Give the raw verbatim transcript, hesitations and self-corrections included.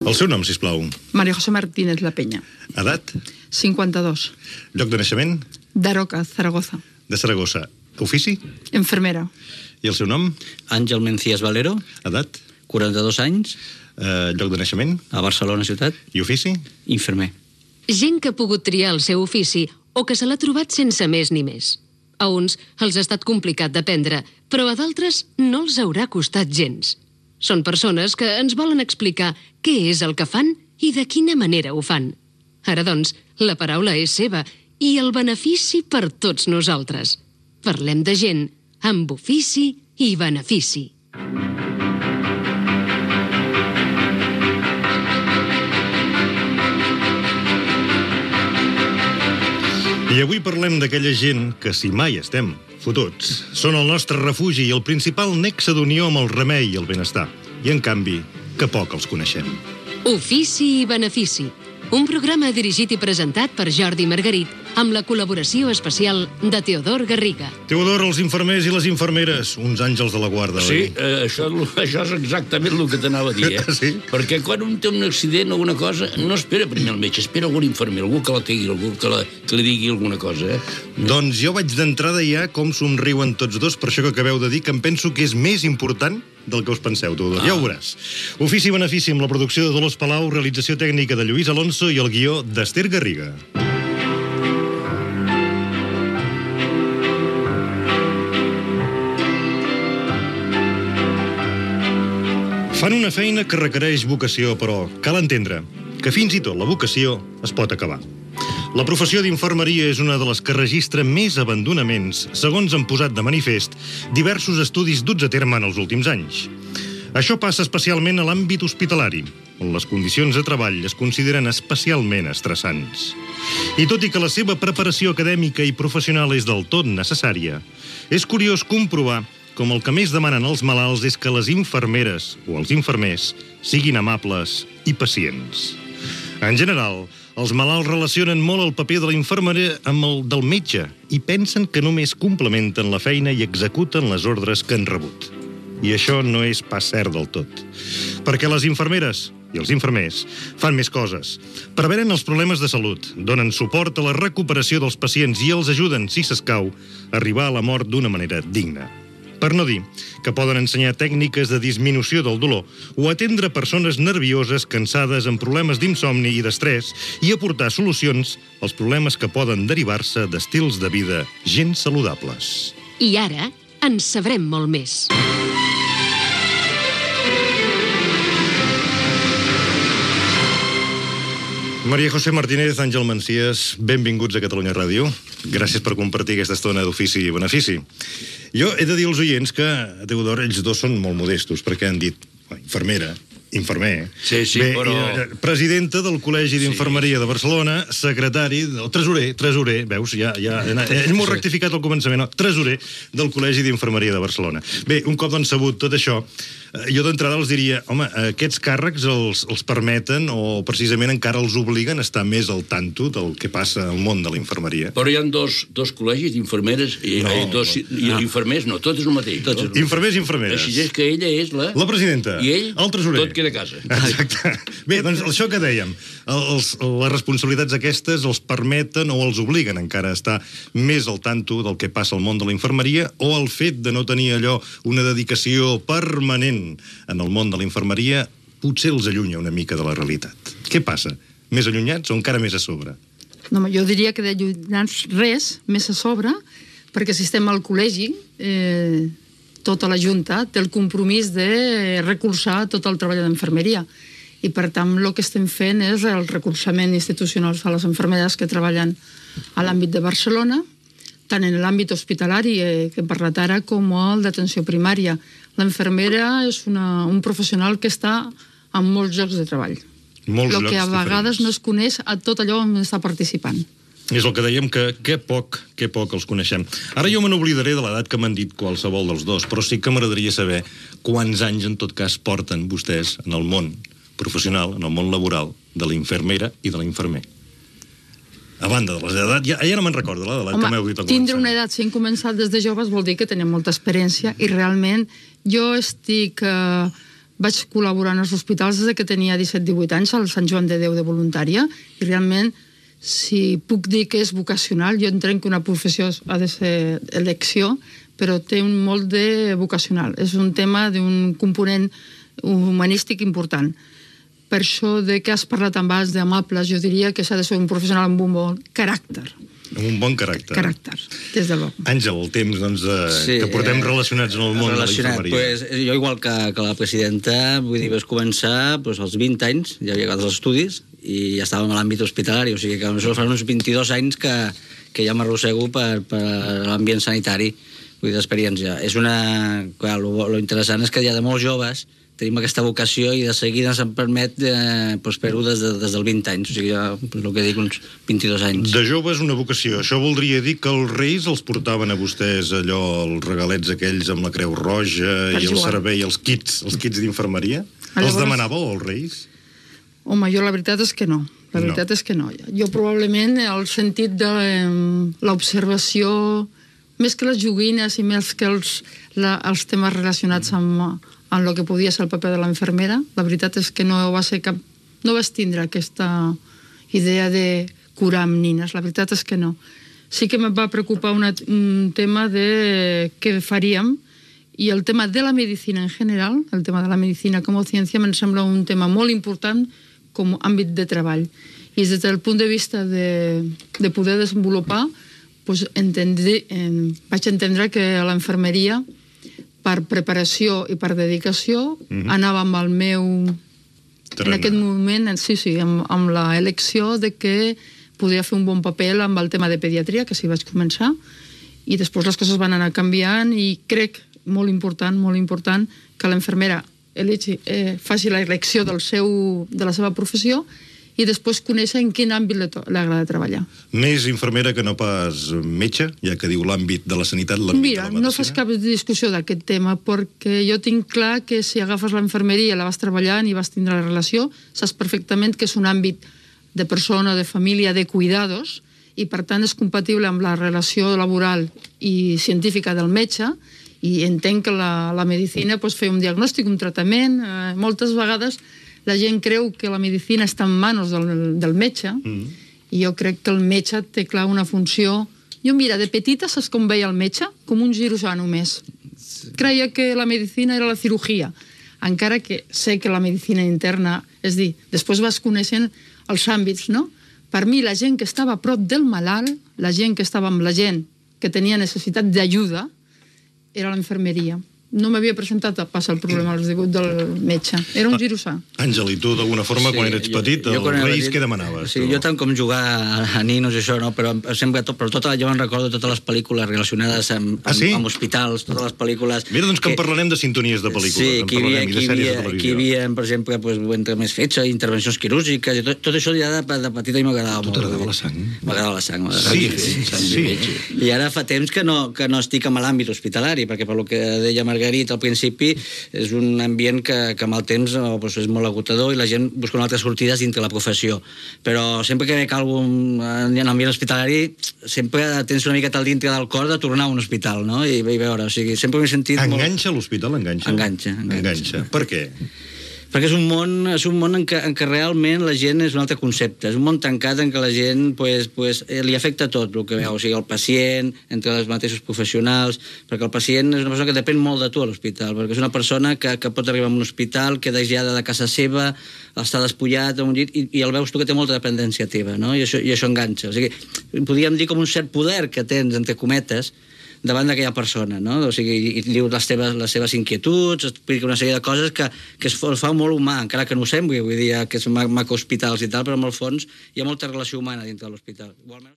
El seu nom, sisplau. María José Martínez La Peña. Edat? cinquanta-dos. Lloc de naixement? Daroca, Zaragoza. De Saragossa. Ofici? Enfermera. I el seu nom? Àngel Mencías Valero. Edat? quaranta-dos anys. Eh, lloc de naixement? A Barcelona ciutat. I ofici? Infermer. Gent que ha pogut triar el seu ofici o que se l'ha trobat sense més ni més. A uns els ha estat complicat d'aprendre, però a d'altres no els haurà costat gens. Són persones que ens volen explicar què és el que fan i de quina manera ho fan. Ara, doncs, la paraula és seva i el benefici per tots nosaltres. Parlem de gent amb ofici i benefici. I avui parlem d'aquella gent que, si mai estem fotuts, són el nostre refugi i el principal nexe d'unió amb el remei i el benestar. I, en canvi, que poc els coneixem. Ofici i benefici. Un programa dirigit i presentat per Jordi Margarit amb la col·laboració especial de Teodor Garriga. Teodor, els infermers i les infermeres, uns àngels de la guarda, Sí, oi? eh, això, això és exactament el que t'anava a dir, eh? Sí? Perquè quan un té un accident o alguna cosa, no espera primer el metge, espera algun infermer, algú que la tegui, algú que, la, que li digui alguna cosa, eh? Doncs jo vaig d'entrada ja com somriuen tots dos, per això que acabeu de dir, que em penso que és més important del que us penseu, Teodor. Ah. Ja ho veuràs. Ofici i benefici amb la producció de Dolors Palau, realització tècnica de Lluís Alonso i el guió d'Ester Garriga. Fan una feina que requereix vocació, però cal entendre que fins i tot la vocació es pot acabar. La professió d'infermeria és una de les que registra més abandonaments, segons han posat de manifest diversos estudis duts a terme en els últims anys. Això passa especialment a l'àmbit hospitalari, on les condicions de treball es consideren especialment estressants. I tot i que la seva preparació acadèmica i professional és del tot necessària, és curiós comprovar com el que més demanen els malalts és que les infermeres o els infermers siguin amables i pacients. En general, els malalts relacionen molt el paper de la infermera amb el del metge i pensen que només complementen la feina i executen les ordres que han rebut. I això no és pas cert del tot. Perquè les infermeres i els infermers fan més coses. Prevenen els problemes de salut, donen suport a la recuperació dels pacients i els ajuden, si s'escau, a arribar a la mort d'una manera digna. Per no dir que poden ensenyar tècniques de disminució del dolor o atendre persones nervioses, cansades, amb problemes d'insomni i d'estrès i aportar solucions als problemes que poden derivar-se d'estils de vida gens saludables. I ara en sabrem molt més. María José Martínez, Àngel Mencías, benvinguts a Catalunya Ràdio. Gràcies per compartir aquesta estona d'ofici i benefici. Jo he de dir als oients que, a Teodor, ells dos són molt modestos, perquè han dit infermera, infermer, Sí, sí, bé, però... presidenta del Col·legi d'Infermeria de Barcelona, secretari, o tresorer, tresorer, veus, ja, ja, ell m'ho ha rectificat al començament, no, tresorer del Col·legi d'Infermeria de Barcelona. Bé, un cop doncs sabut tot això, jo d'entrada els diria, home, aquests càrrecs els, els permeten o precisament encara els obliguen a estar més al tanto del que passa al món de la infermeria. Però hi ha dos, dos col·legis d'infermeres i, No, i dos i, i no. infermers, no, tot és el mateix. Tot és el no? Infermers i infermeres. Així és que ella és la... La presidenta. I ell, el tresorer. tot queda a casa. Exacte. Bé, doncs això que dèiem, els, les responsabilitats aquestes els permeten o els obliguen encara a estar més al tanto del que passa al món de la infermeria o el fet de no tenir allò, una dedicació permanent en el món de la infermeria, potser els allunya una mica de la realitat. Què passa? Més allunyats o encara més a sobre? No, jo diria que d'allunyats res, més a sobre, perquè si estem al col·legi, eh, tota la Junta té el compromís de recolzar tot el treball d'infermeria. I, per tant, el que estem fent és el recolzament institucional a les infermeres que treballen a l'àmbit de Barcelona, tant en l'àmbit hospitalari, eh, que hem parlat ara, com el d'atenció primària. La infermera és una, un professional que està en molts llocs de treball. Molts el llocs que a vegades diferents. no es coneix a tot allò on està participant. És el que dèiem, que, que poc, que poc els coneixem. Ara jo me n'oblidaré de l'edat que m'han dit qualsevol dels dos, però sí que m'agradaria saber quants anys, en tot cas, porten vostès en el món professional, en el món laboral, de la infermera i de l'infermer. A banda de les edats, ja, ja no me'n recordo, la de l'edat que m'heu dit al començar. Tindre una edat, si hem començat des de joves, vol dir que tenim molta experiència i realment jo estic eh, vaig col·laborar en els hospitals des que tenia disset divuit anys al Sant Joan de Déu de voluntària, i realment, si puc dir que és vocacional, jo entenc que una professió ha de ser elecció, però té un molt de vocacional. És un tema d'un component humanístic important. Per això de que has parlat amb els d'amables, jo diria que s'ha de ser un professional amb un bon caràcter. Amb un bon caràcter. Caràcter, des de l'home. Àngel, el temps doncs, eh, sí, que portem eh, relacionats en el món relacionat, de la infermeria. Pues, jo, igual que, que la presidenta, vull dir, vas començar pues, als vint anys, ja havia acabat els estudis, i ja estàvem a l'àmbit hospitalari, o sigui que això fa uns vint-i-dos anys que, que ja m'arrossego per, per l'ambient sanitari, vull dir, d'experiència. És una... Clar, lo, lo interessant és que ja de molts joves tenim aquesta vocació i de seguida se'm permet eh, pues, fer-ho des, de, des dels vint anys, o sigui, ja, pues, el que dic, uns vint-i-dos anys. De jove és una vocació. Això voldria dir que els reis els portaven a vostès allò, els regalets aquells amb la Creu Roja per i jugar. El servei, els kits, els kits d'infermeria? Els demanàveu, els reis? Home, jo la veritat és que no. La veritat no. és que no. Jo probablement el sentit de l'observació, més que les joguines i més que els, la, els temes relacionats amb, amb el que podia ser el paper de l'infermera, la veritat és que no va ser cap... no vas tindre aquesta idea de curar amb nines, la veritat és que no. Sí que em va preocupar una, un tema de què faríem, i el tema de la medicina en general, el tema de la medicina com a ciència, em sembla un tema molt important com a àmbit de treball. I des del punt de vista de, de poder desenvolupar, pues, entendri, eh, vaig entendre que a l'infermeria, per preparació i per dedicació, mm-hmm. anava amb el meu... Terrena. En aquest moment, sí, sí, amb, amb l'elecció de que podia fer un bon paper amb el tema de pediatria, que sí vaig començar, i després les coses van anar canviant, i crec, molt important, molt important, que l'infermera eh, faci l'elecció del seu, de la seva professió, i després conèixer en quin àmbit li agrada treballar. Més infermera que no pas metge, ja que diu l'àmbit de la sanitat, l'àmbit Mira, de la medicina? no fas cap discussió d'aquest tema, perquè jo tinc clar que si agafes l'infermeria i la vas treballant i vas tindre la relació, saps perfectament que és un àmbit de persona, de família, de cuidados, i per tant és compatible amb la relació laboral i científica del metge, i entenc que la, la medicina pues, fer un diagnòstic, un tractament, eh, moltes vegades la gent creu que la medicina està en mans del, del metge, mm. i jo crec que el metge té clar una funció... Jo, mira, de petita saps com veia el metge? Com un cirurgià només. Creia que la medicina era la cirurgia, encara que sé que la medicina interna, és dir, després vas coneixent els àmbits, no? Per mi, la gent que estava a prop del malalt, la gent que estava amb la gent que tenia necessitat d'ajuda, era l'infermeria. No m'havia presentat a passar el problema als divuit del metge. Era un girossà. Àngel, i tu d'alguna forma, sí, quan eres petit, jo, jo els reis, què demanaves? Sí, tu? Jo tant com jugar a, a ninos i això, no? Però sempre, tot, però tota, jo me'n recordo totes les pel·lícules relacionades amb, amb, ah, sí? amb hospitals, totes les pel·lícules... Mira, doncs que, que en parlarem de sintonies de pel·lícules, sí, en parlarem, i de sèries de televisió. Aquí hi havia, per exemple, pues, entre més fets, intervencions quirúrgiques, i tot, tot això ja de, de petita i m'agradava molt. Tu t'agradava la sang? M'agradava la sang. Sí, sí, sí, sí. I ara fa temps que no, que no estic en l'àmbit hospitalari, perquè per lo que deia Margarit al principi, és un ambient que, que amb el temps oh, pues és molt agotador i la gent busca una altra sortida dintre la professió. Però sempre que veig algun en l'ambient hospitalari, sempre tens una miqueta al dintre del cor de tornar a un hospital, no? I, i veure, o sigui, sempre m'he sentit... Enganxa molt... l'hospital? Enganxa? Enganxa, enganxa. Enganxa. Per què? Perquè és un món, és un món en, què, en què realment la gent és un altre concepte. És un món tancat en què la gent pues, pues, li afecta tot el que veu. O sigui, el pacient, entre els mateixos professionals, perquè el pacient és una persona que depèn molt de tu a l'hospital, perquè és una persona que, que pot arribar a un hospital, queda aïllada de casa seva, està despullat a un llit, i, i el veus tu que té molta dependència teva, no? I això, i això enganxa. O sigui, podríem dir com un cert poder que tens, entre cometes, davant d'aquella persona, no? O sigui, i diu les seves, les seves inquietuds, explica una sèrie de coses que, que es fa molt humà, encara que no ho sembli, vull dir que és maco hospitals i tal, però en el fons hi ha molta relació humana dintre de l'hospital. Igualment...